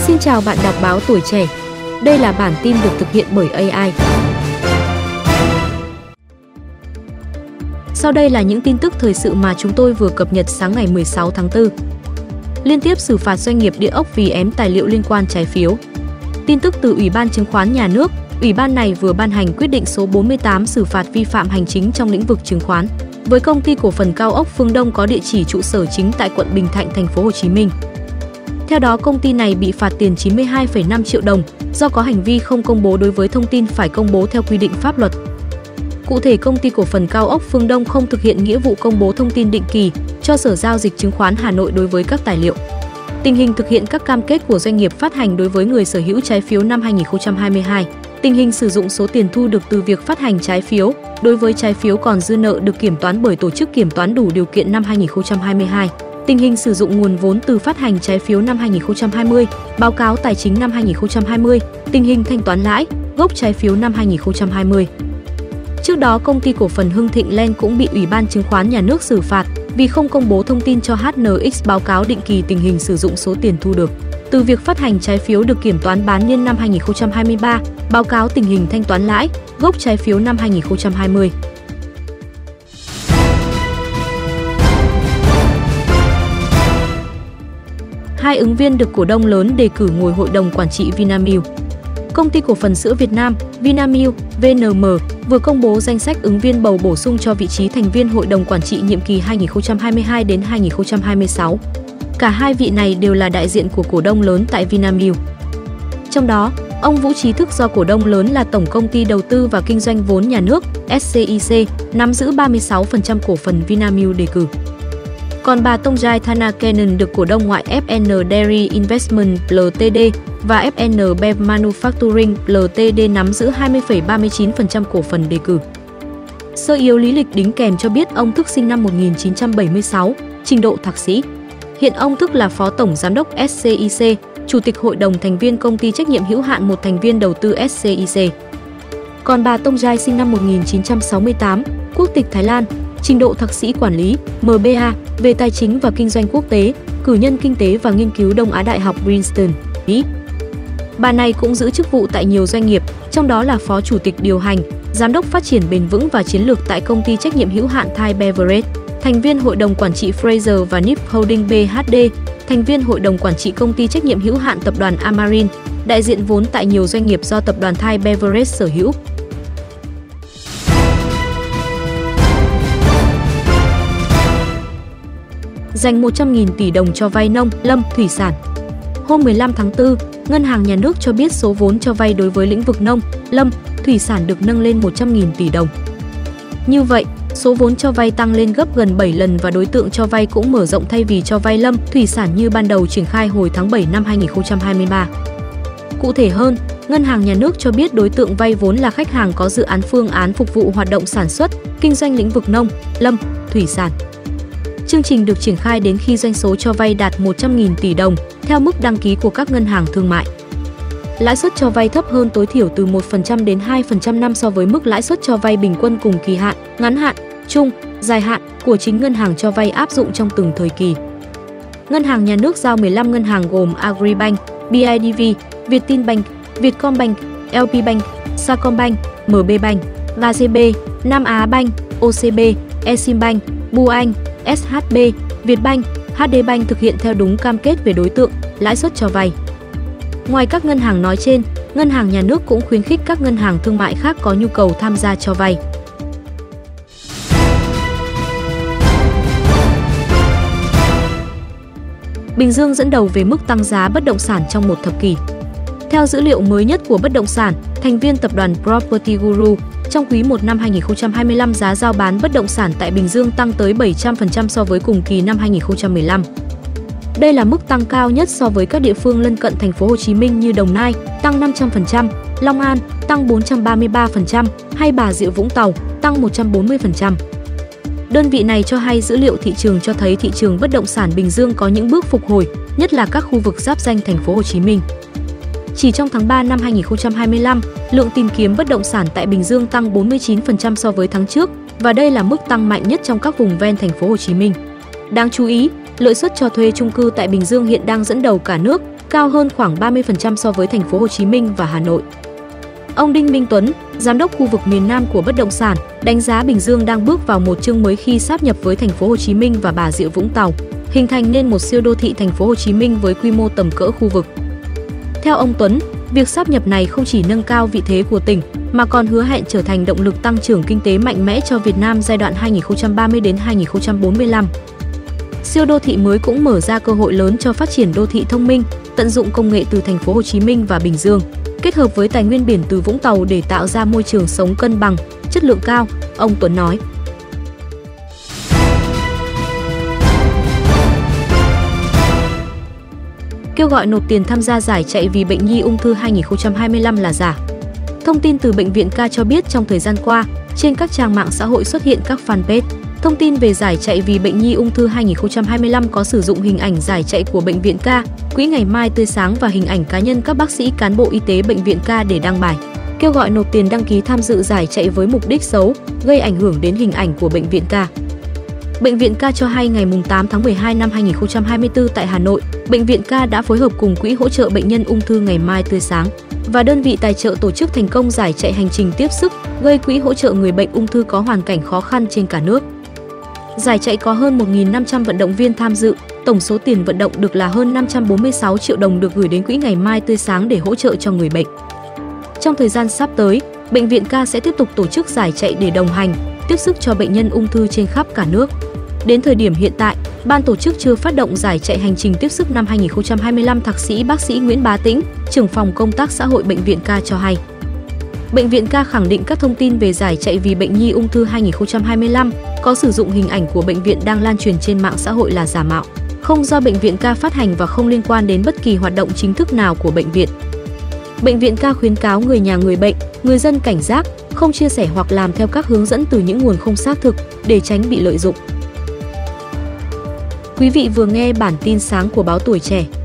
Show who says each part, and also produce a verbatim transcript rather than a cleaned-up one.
Speaker 1: Xin chào bạn đọc báo Tuổi Trẻ. Đây là bản tin được thực hiện bởi a i. Sau đây là những tin tức thời sự mà chúng tôi vừa cập nhật sáng ngày mười sáu tháng tư. Liên tiếp xử phạt doanh nghiệp địa ốc vì ém tài liệu liên quan trái phiếu. Tin tức từ Ủy ban Chứng khoán Nhà nước, Ủy ban này vừa ban hành quyết định số bốn mươi tám xử phạt vi phạm hành chính trong lĩnh vực chứng khoán với công ty cổ phần cao ốc Phương Đông có địa chỉ trụ sở chính tại quận Bình Thạnh, thành phố Hồ Chí Minh. Theo đó, công ty này bị phạt tiền chín mươi hai phẩy năm triệu đồng do có hành vi không công bố đối với thông tin phải công bố theo quy định pháp luật. Cụ thể, công ty cổ phần cao ốc Phương Đông không thực hiện nghĩa vụ công bố thông tin định kỳ cho Sở Giao dịch Chứng khoán Hà Nội đối với các tài liệu, tình hình thực hiện các cam kết của doanh nghiệp phát hành đối với người sở hữu trái phiếu năm hai nghìn không trăm hai mươi hai, tình hình sử dụng số tiền thu được từ việc phát hành trái phiếu đối với trái phiếu còn dư nợ được kiểm toán bởi tổ chức kiểm toán đủ điều kiện năm hai nghìn không trăm hai mươi hai, tình hình sử dụng nguồn vốn từ phát hành trái phiếu năm hai nghìn không trăm hai mươi, báo cáo tài chính năm hai nghìn không trăm hai mươi, tình hình thanh toán lãi, gốc trái phiếu năm hai nghìn không trăm hai mươi. Trước đó, công ty cổ phần Hưng Thịnh Land cũng bị Ủy ban Chứng khoán Nhà nước xử phạt vì không công bố thông tin cho hát en ích báo cáo định kỳ tình hình sử dụng số tiền thu được từ việc phát hành trái phiếu được kiểm toán bán niên năm hai nghìn không trăm hai mươi ba, báo cáo tình hình thanh toán lãi, gốc trái phiếu năm hai nghìn không trăm hai mươi. Hai ứng viên được cổ đông lớn đề cử ngồi hội đồng quản trị Vinamilk. Công ty cổ phần sữa Việt Nam Vinamilk vê en em vừa công bố danh sách ứng viên bầu bổ sung cho vị trí thành viên hội đồng quản trị nhiệm kỳ hai nghìn không trăm hai mươi hai đến hai nghìn không trăm hai mươi sáu. Cả hai vị này đều là đại diện của cổ đông lớn tại Vinamilk. Trong đó, ông Vũ Trí Thức do cổ đông lớn là Tổng công ty Đầu tư và Kinh doanh vốn nhà nước ét xê i xê nắm giữ ba mươi sáu phần trăm cổ phần Vinamilk đề cử. Còn bà Tongjai Thanakenan được cổ đông ngoại ép en Dairy Investment lờ tê đê và ép en Bev Manufacturing lờ tê đê nắm giữ hai mươi phẩy ba mươi chín phần trăm cổ phần đề cử. Sơ yếu lý lịch đính kèm cho biết ông Thức sinh năm một nghìn chín trăm bảy mươi sáu, trình độ thạc sĩ. Hiện ông Thức là Phó Tổng Giám đốc ét xê i xê, Chủ tịch Hội đồng thành viên Công ty trách nhiệm hữu hạn một thành viên đầu tư ét xê i xê. Còn bà Tongjai sinh năm một nghìn chín trăm sáu mươi tám, quốc tịch Thái Lan, trình độ thạc sĩ quản lý em bê a về tài chính và kinh doanh quốc tế, cử nhân kinh tế và nghiên cứu Đông Á Đại học Princeton, Mỹ. Bà này cũng giữ chức vụ tại nhiều doanh nghiệp, trong đó là Phó Chủ tịch điều hành, Giám đốc phát triển bền vững và chiến lược tại Công ty trách nhiệm hữu hạn Thai Beverage, thành viên Hội đồng quản trị Fraser và Nip Holding bê hát đê, thành viên Hội đồng quản trị Công ty trách nhiệm hữu hạn Tập đoàn Amarin, đại diện vốn tại nhiều doanh nghiệp do Tập đoàn Thai Beverage sở hữu. Dành một trăm nghìn tỷ đồng cho vay nông, lâm, thủy sản. Hôm mười lăm tháng tư, Ngân hàng Nhà nước cho biết số vốn cho vay đối với lĩnh vực nông, lâm, thủy sản được nâng lên một trăm nghìn tỷ đồng. Như vậy, số vốn cho vay tăng lên gấp gần bảy lần và đối tượng cho vay cũng mở rộng thay vì cho vay lâm, thủy sản như ban đầu triển khai hồi tháng bảy năm hai nghìn không trăm hai mươi ba. Cụ thể hơn, Ngân hàng Nhà nước cho biết đối tượng vay vốn là khách hàng có dự án phương án phục vụ hoạt động sản xuất, kinh doanh lĩnh vực nông, lâm, thủy sản. Chương trình được triển khai đến khi doanh số cho vay đạt một trăm nghìn tỷ đồng, theo mức đăng ký của các ngân hàng thương mại. Lãi suất cho vay thấp hơn tối thiểu từ một phần trăm đến hai phần trăm năm so với mức lãi suất cho vay bình quân cùng kỳ hạn, ngắn hạn, trung, dài hạn của chính ngân hàng cho vay áp dụng trong từng thời kỳ. Ngân hàng Nhà nước giao mười lăm ngân hàng gồm Agribank, bê i đê vê, Vietinbank, Vietcombank, lờ pê Bank, Sacombank, em bê Bank, giê xê bê, Nam Á Bank, ô xê bê, Eximbank, Buanh, ét hát bê, Vietbank, hát đê Bank thực hiện theo đúng cam kết về đối tượng, lãi suất cho vay. Ngoài các ngân hàng nói trên, Ngân hàng Nhà nước cũng khuyến khích các ngân hàng thương mại khác có nhu cầu tham gia cho vay. Bình Dương dẫn đầu về mức tăng giá bất động sản trong một thập kỷ. Theo dữ liệu mới nhất của Bất động sản, thành viên tập đoàn Property Guru, trong quý một năm hai nghìn không trăm hai mươi lăm, giá giao bán bất động sản tại Bình Dương tăng tới bảy trăm phần trăm so với cùng kỳ năm hai nghìn không trăm mười lăm. Đây là mức tăng cao nhất so với các địa phương lân cận thành phố Hồ Chí Minh như Đồng Nai, tăng năm trăm phần trăm, Long An, tăng bốn trăm ba mươi ba phần trăm, hay Bà Rịa Vũng Tàu, tăng một trăm bốn mươi phần trăm. Đơn vị này cho hay dữ liệu thị trường cho thấy thị trường bất động sản Bình Dương có những bước phục hồi, nhất là các khu vực giáp ranh thành phố Hồ Chí Minh. Chỉ trong tháng ba năm hai nghìn không trăm hai mươi lăm, lượng tìm kiếm bất động sản tại Bình Dương tăng bốn mươi chín phần trăm so với tháng trước và đây là mức tăng mạnh nhất trong các vùng ven thành phố Hồ Chí Minh. Đáng chú ý, lợi suất cho thuê chung cư tại Bình Dương hiện đang dẫn đầu cả nước, cao hơn khoảng ba mươi phần trăm so với thành phố Hồ Chí Minh và Hà Nội. Ông Đinh Minh Tuấn, giám đốc khu vực miền Nam của bất động sản, đánh giá Bình Dương đang bước vào một chương mới khi sáp nhập với thành phố Hồ Chí Minh và Bà Rịa Vũng Tàu, hình thành nên một siêu đô thị thành phố Hồ Chí Minh với quy mô tầm cỡ khu vực. Theo ông Tuấn, việc sáp nhập này không chỉ nâng cao vị thế của tỉnh mà còn hứa hẹn trở thành động lực tăng trưởng kinh tế mạnh mẽ cho Việt Nam giai đoạn hai nghìn không trăm ba mươi đến hai nghìn không trăm bốn mươi lăm. Siêu đô thị mới cũng mở ra cơ hội lớn cho phát triển đô thị thông minh, tận dụng công nghệ từ thành phố Hồ Chí Minh và Bình Dương, kết hợp với tài nguyên biển từ Vũng Tàu để tạo ra môi trường sống cân bằng, chất lượng cao, ông Tuấn nói. Kêu gọi nộp tiền tham gia giải chạy vì bệnh nhi ung thư hai nghìn không trăm hai mươi lăm là giả. Thông tin từ Bệnh viện Ca cho biết trong thời gian qua, trên các trang mạng xã hội xuất hiện các fanpage thông tin về giải chạy vì bệnh nhi ung thư hai nghìn không trăm hai mươi lăm có sử dụng hình ảnh giải chạy của Bệnh viện Ca, Quỹ Ngày Mai Tươi Sáng và hình ảnh cá nhân các bác sĩ cán bộ y tế Bệnh viện Ca để đăng bài kêu gọi nộp tiền đăng ký tham dự giải chạy với mục đích xấu, gây ảnh hưởng đến hình ảnh của Bệnh viện Ca. Bệnh viện Ca cho hay ngày tám tháng mười hai năm hai nghìn không trăm hai mươi tư tại Hà Nội, Bệnh viện Ca đã phối hợp cùng Quỹ hỗ trợ bệnh nhân ung thư Ngày Mai Tươi Sáng và đơn vị tài trợ tổ chức thành công giải chạy hành trình tiếp sức, gây quỹ hỗ trợ người bệnh ung thư có hoàn cảnh khó khăn trên cả nước. Giải chạy có hơn một nghìn năm trăm vận động viên tham dự, tổng số tiền vận động được là hơn năm trăm bốn mươi sáu triệu đồng được gửi đến Quỹ Ngày Mai Tươi Sáng để hỗ trợ cho người bệnh. Trong thời gian sắp tới, Bệnh viện Ca sẽ tiếp tục tổ chức giải chạy để đồng hành, tiếp sức cho bệnh nhân ung thư trên khắp cả nước. Đến thời điểm hiện tại, ban tổ chức chưa phát động giải chạy hành trình tiếp sức năm hai nghìn không trăm hai mươi lăm, Thạc sĩ bác sĩ Nguyễn Bá Tĩnh, trưởng phòng công tác xã hội Bệnh viện Ca cho hay. Bệnh viện Ca khẳng định các thông tin về giải chạy vì bệnh nhi ung thư hai nghìn không trăm hai mươi lăm có sử dụng hình ảnh của bệnh viện đang lan truyền trên mạng xã hội là giả mạo, không do Bệnh viện Ca phát hành và không liên quan đến bất kỳ hoạt động chính thức nào của bệnh viện. Bệnh viện Ca khuyến cáo người nhà người bệnh, người dân cảnh giác, không chia sẻ hoặc làm theo các hướng dẫn từ những nguồn không xác thực để tránh bị lợi dụng. Quý vị vừa nghe bản tin sáng của báo Tuổi Trẻ.